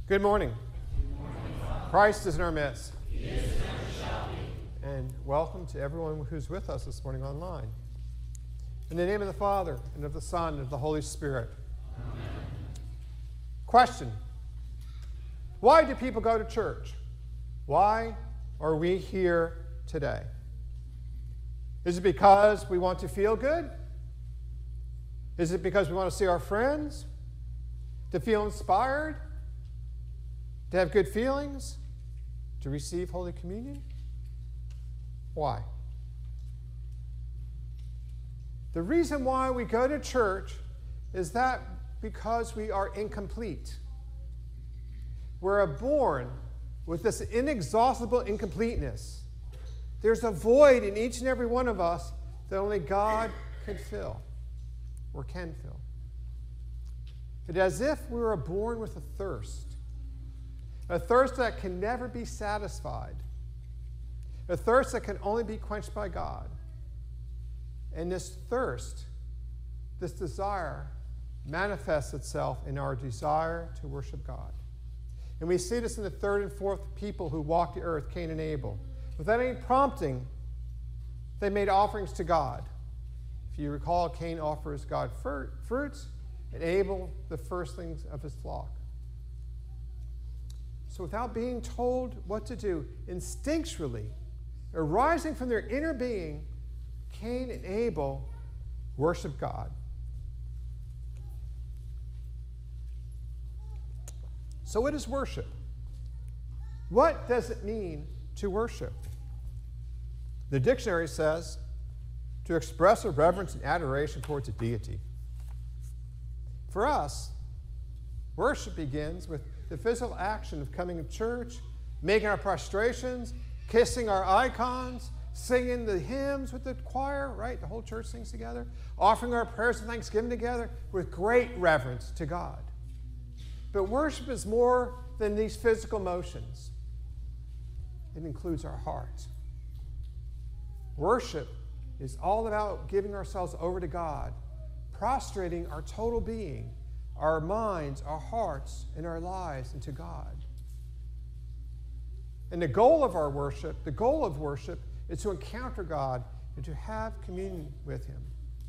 Good morning. Christ is in our midst. He is and never shall be. And welcome to everyone who's with us this morning online. In the name of the Father, and of the Son, and of the Holy Spirit. Amen. Question. Why do people go to church? Why are we here today? Is it because we want to feel good? Is it because we want to see our friends? To feel inspired? To have good feelings? To receive Holy Communion? Why? The reason why we go to church is that because we are incomplete. We're born with this inexhaustible incompleteness. There's a void in each and every one of us that only God can fill or can fill. It's as if we were born with a thirst that can never be satisfied, a thirst that can only be quenched by God. And this thirst, this desire, manifests itself in our desire to worship God. And we see this in the third and fourth people who walked the earth, Cain and Abel. Without any prompting, they made offerings to God. If you recall, Cain offers God fruits, and Abel the firstlings of his flock. So without being told what to do, instinctually, arising from their inner being, Cain and Abel worship God. So what is worship? What does it mean to worship? The dictionary says, to express a reverence and adoration towards a deity. For us, worship begins with the physical action of coming to church, making our prostrations, kissing our icons, singing the hymns with the choir, right? The whole church sings together, offering our prayers of thanksgiving together with great reverence to God. But worship is more than these physical motions. It includes our heart. Worship is all about giving ourselves over to God, prostrating our total being, our minds, our hearts, and our lives into God. And the goal of worship is to encounter God and to have communion with Him.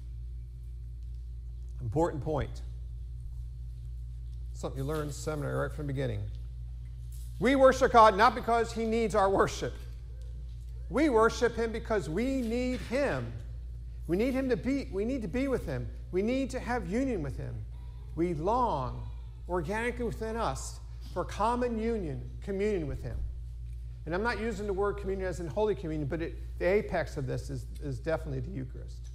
Important point. Something you learned in seminary right from the beginning. We worship God not because He needs our worship. We worship Him because we need Him. We need to be with Him. We need to have union with Him. We long organically within us for common communion with Him. And I'm not using the word communion as in Holy Communion, but the apex of this is definitely the Eucharist.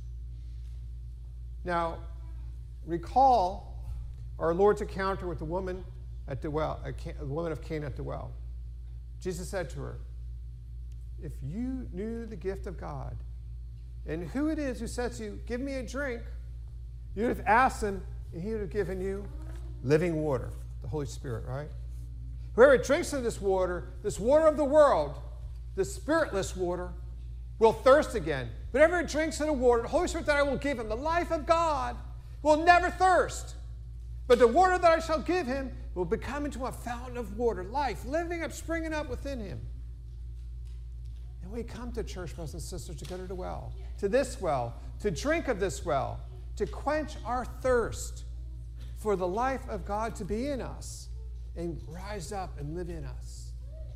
Now, recall our Lord's encounter with the woman at the well, the woman of Canaan at the well. Jesus said to her, if you knew the gift of God and who it is who says to you, give me a drink, you'd have asked Him, and He would have given you living water, the Holy Spirit, right? Whoever drinks of this water of the world, this spiritless water, will thirst again. But whoever drinks of the water, the Holy Spirit that I will give him, the life of God, will never thirst. But the water that I shall give him will become into a fountain of water, life, living up, springing up within him. And we come to church, brothers and sisters, to go to the well, to this well, to drink of this well, to quench our thirst for the life of God to be in us and rise up and live in us.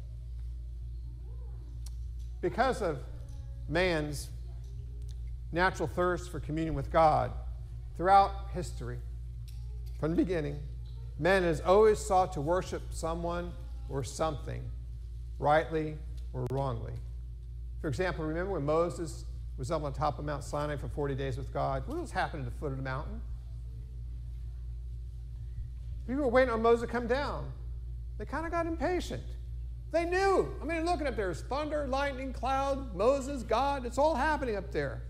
Because of man's natural thirst for communion with God, throughout history, from the beginning, man has always sought to worship someone or something, rightly or wrongly. For example, remember when Moses was up on top of Mount Sinai for 40 days with God? What was happening at the foot of the mountain? People were waiting on Moses to come down. They kind of got impatient. They knew. I mean, looking up there, there's thunder, lightning, cloud, Moses, God. It's all happening up there.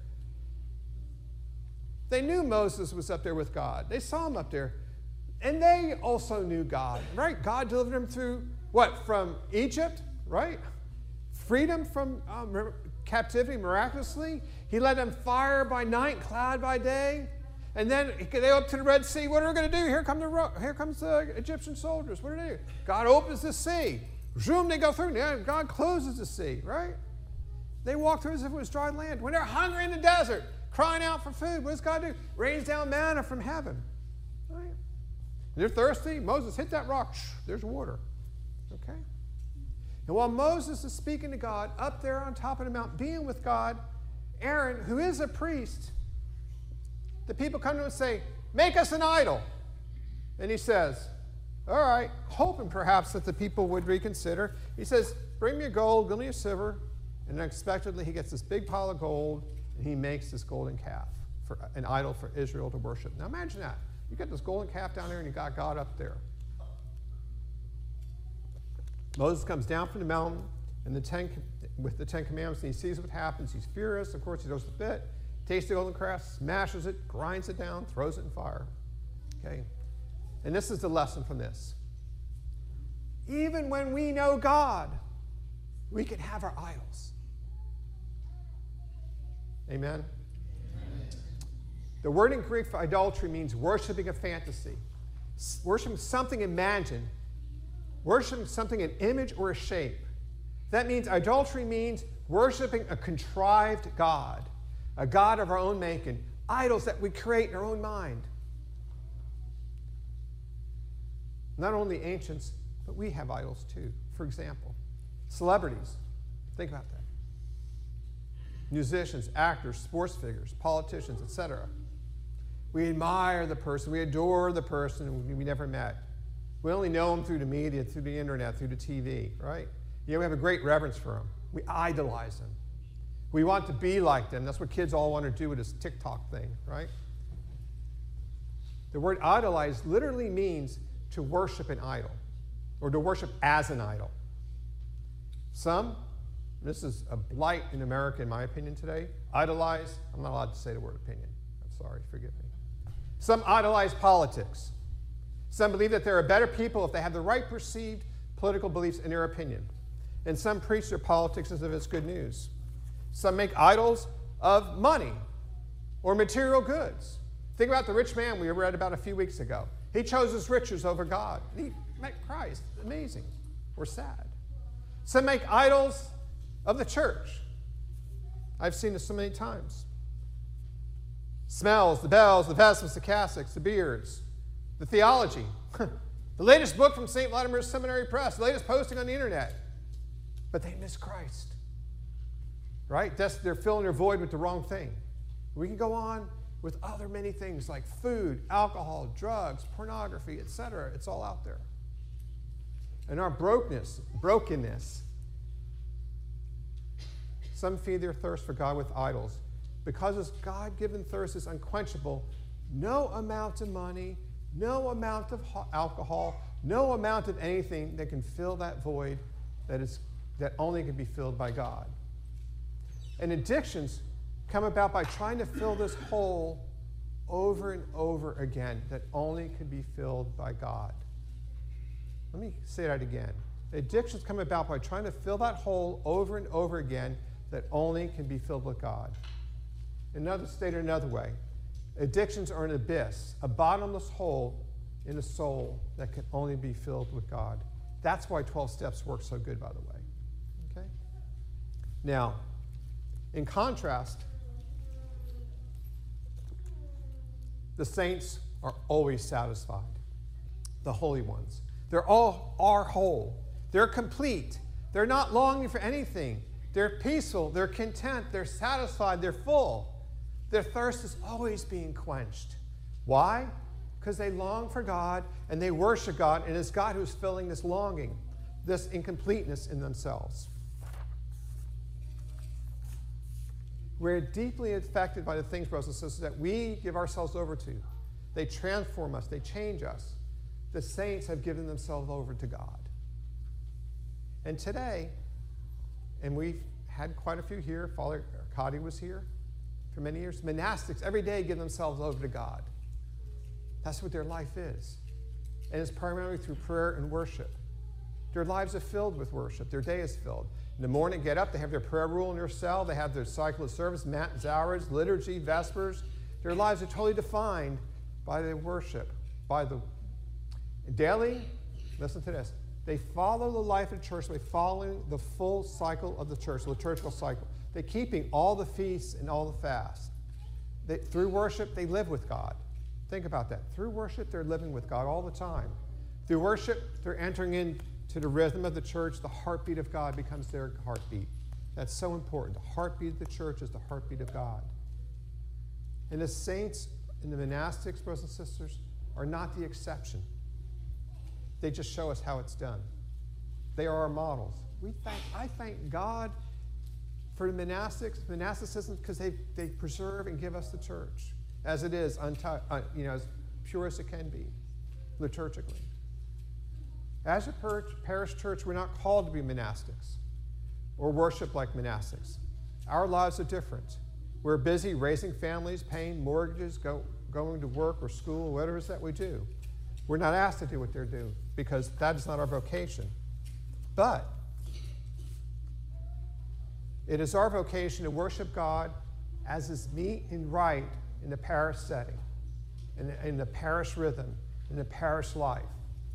They knew Moses was up there with God. They saw him up there. And they also knew God, right? God delivered them through what? From Egypt, right? Freedom from captivity miraculously. He led them fire by night, cloud by day. And then they go up to the Red Sea. What are we going to do? Here comes the Egyptian soldiers. What do they do? God opens the sea. Zoom, they go through. Yeah, God closes the sea, right? They walk through as if it was dry land. When they're hungry in the desert, crying out for food, what does God do? Rains down manna from heaven. Right? They're thirsty. Moses hit that rock. There's water. Okay? And while Moses is speaking to God up there on top of the mountain, being with God, Aaron, who is a priest, the people come to him and say, make us an idol. And he says, all right, hoping perhaps that the people would reconsider. He says, bring me a gold, give me a silver. And unexpectedly, he gets this big pile of gold, and he makes this golden calf, for an idol for Israel to worship. Now imagine that. You got this golden calf down there, and you got God up there. Moses comes down from the mountain with the Ten Commandments, and he sees what happens. He's furious. Of course, he throws the fit, takes the golden calf, smashes it, grinds it down, throws it in fire. Okay? And this is the lesson from this. Even when we know God, we can have our idols. Amen? The word in Greek for idolatry means worshiping a fantasy, worshiping something imagined, worshiping something, an image or a shape. That means idolatry means worshiping a contrived God, a God of our own making, idols that we create in our own mind. Not only ancients, but we have idols too. For example, celebrities. Think about that. Musicians, actors, sports figures, politicians, etc. We admire the person, we adore the person we never met. We only know them through the media, through the internet, through the TV, right? Yeah, we have a great reverence for them. We idolize them. We want to be like them. That's what kids all want to do with this TikTok thing, right? The word idolize literally means to worship an idol, or to worship as an idol. Some, this is a blight in America in my opinion today, idolize, I'm not allowed to say the word opinion. I'm sorry, forgive me. Some idolize politics. Some believe that there are better people if they have the right perceived political beliefs in their opinion. And some preach their politics as if it's good news. Some make idols of money or material goods. Think about the rich man we read about a few weeks ago. He chose his riches over God. He met Christ. Amazing. We're sad. Some make idols of the church. I've seen this so many times. Smells, the bells, the vestments, the cassocks, the beards, the theology. The latest book from St. Vladimir's Seminary Press, the latest posting on the internet. But they miss Christ. Right? They're filling their void with the wrong thing. We can go on with other many things like food, alcohol, drugs, pornography, etc. It's all out there. And our brokenness, some feed their thirst for God with idols. Because this God-given thirst is unquenchable, no amount of money, no amount of alcohol, no amount of anything that can fill that void that only can be filled by God. And addictions come about by trying to fill this hole over and over again that only can be filled by God. Let me say that again. Addictions come about by trying to fill that hole over and over again that only can be filled with God. Stated another way, addictions are an abyss, a bottomless hole in the soul that can only be filled with God. That's why 12 steps work so good, by the way. Okay? Now, in contrast, the saints are always satisfied, the holy ones. They're all are whole. They're complete. They're not longing for anything. They're peaceful. They're content. They're satisfied. They're full. Their thirst is always being quenched. Why? Because they long for God and they worship God, and it's God who's filling this longing, this incompleteness in themselves. We're deeply affected by the things, brothers and sisters, that we give ourselves over to. They transform us. They change us. The saints have given themselves over to God. And today, and we've had quite a few here, Father Arcadi was here for many years, monastics every day give themselves over to God. That's what their life is. And it's primarily through prayer and worship. Their lives are filled with worship. Their day is filled. In the morning, get up, they have their prayer rule in their cell, they have their cycle of service, matins, hours, liturgy, vespers. Their lives are totally defined by their worship, by the daily, listen to this, they follow the life of the church by following the full cycle of the church, the liturgical cycle. They're keeping all the feasts and all the fasts. Through worship, they live with God. Think about that. Through worship, they're living with God all the time. Through worship, they're entering into the rhythm of the church. The heartbeat of God becomes their heartbeat. That's so important. The heartbeat of the church is the heartbeat of God. And the saints and the monastics, brothers and sisters, are not the exception. They just show us how it's done. They are our models. I thank God for the monasticism, because they preserve and give us the church as it is, as pure as it can be, liturgically. As a parish church, we're not called to be monastics or worship like monastics. Our lives are different. We're busy raising families, paying mortgages, going to work or school, whatever it is that we do. We're not asked to do what they're doing because that is not our vocation. But it is our vocation to worship God as is meet and right in the parish setting, in the parish rhythm, in the parish life.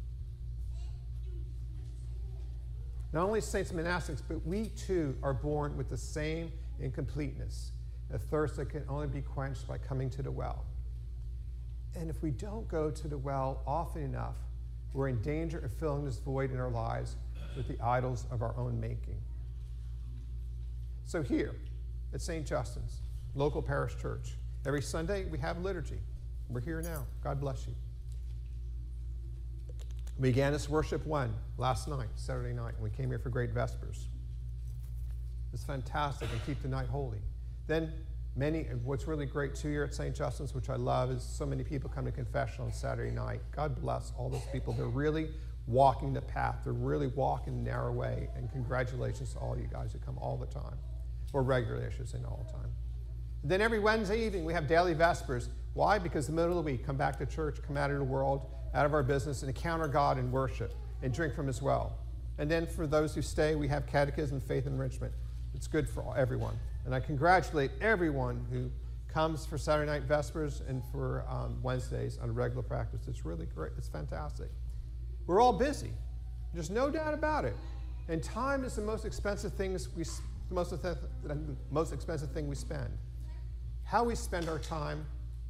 Not only saints and monastics, but we too are born with the same incompleteness, a thirst that can only be quenched by coming to the well. And if we don't go to the well often enough, we're in danger of filling this void in our lives with the idols of our own making. So here at St. Justin's, local parish church, every Sunday we have liturgy. We're here now. God bless you. We began this worship last night, Saturday night, and we came here for Great Vespers. It's fantastic, and keep the night holy. Then what's really great too here at St. Justin's, which I love, is so many people come to confession on Saturday night. God bless all those people. They're really walking the path. They're really walking the narrow way, and congratulations to all you guys who come all the time, or regularly, I should say, not all the time. And then every Wednesday evening, we have daily Vespers. Why? Because in the middle of the week, come back to church, come out of the world, out of our business, and encounter God in worship and drink from his well. And then for those who stay, we have catechism, faith enrichment. It's good for everyone. And I congratulate everyone who comes for Saturday night Vespers and for Wednesdays on regular practice. It's really great. It's fantastic. We're all busy. There's no doubt about it. And time is the most expensive thing most expensive thing we spend. How we spend our time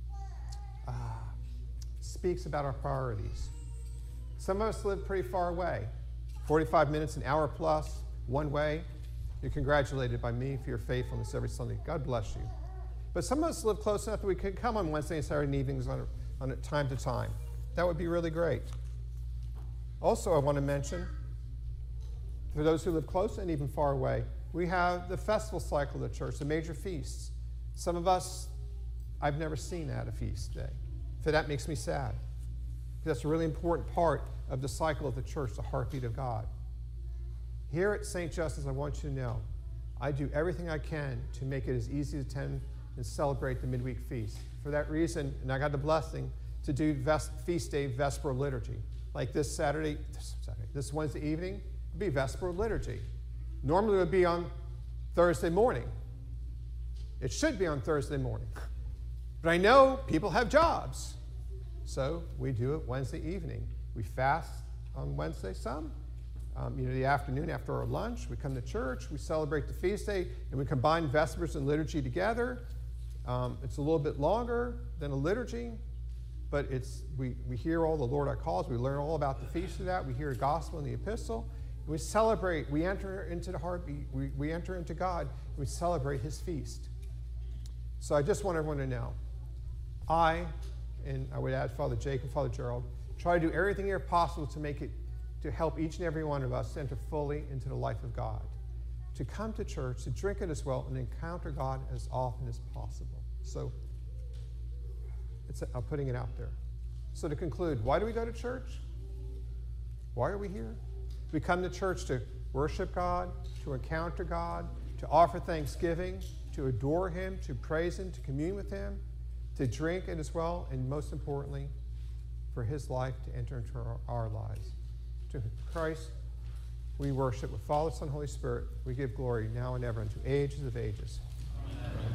speaks about our priorities. Some of us live pretty far away, 45 minutes, an hour plus, one way. You're congratulated by me for your faithfulness every Sunday. God bless you. But some of us live close enough that we can come on Wednesday and Saturday evenings on time to time. That would be really great. Also, I want to mention, for those who live close and even far away, we have the festival cycle of the church, the major feasts. Some of us, I've never seen at a feast day. So that makes me sad. That's a really important part of the cycle of the church, the heartbeat of God. Here at St. Justin's, I want you to know, I do everything I can to make it as easy to attend and celebrate the midweek feast. For that reason, and I got the blessing to do feast day Vesperal liturgy. Like this Wednesday evening, it would be Vesperal liturgy. Normally it would be on Thursday morning. It should be on Thursday morning. But I know people have jobs. So we do it Wednesday evening. We fast on Wednesday some. The afternoon after our lunch, we come to church, we celebrate the feast day, and we combine Vespers and liturgy together. It's a little bit longer than a liturgy, but we hear all the Lord our calls. We learn all about the feast of that. We hear the gospel and the epistle. And we celebrate. We enter into the heartbeat. We enter into God, and we celebrate his feast. So I just want everyone to know, and I would add Father Jake and Father Gerald, try to do everything here possible to help each and every one of us enter fully into the life of God, to come to church, to drink it as well, and encounter God as often as possible. So I'm putting it out there. So to conclude, why do we go to church? Why are we here? We come to church to worship God, to encounter God, to offer thanksgiving, to adore him, to praise him, to commune with him, to drink it as well, and most importantly, for his life to enter into our lives. To Christ we worship with Father, Son, Holy Spirit. We give glory now and ever unto ages of ages. Amen.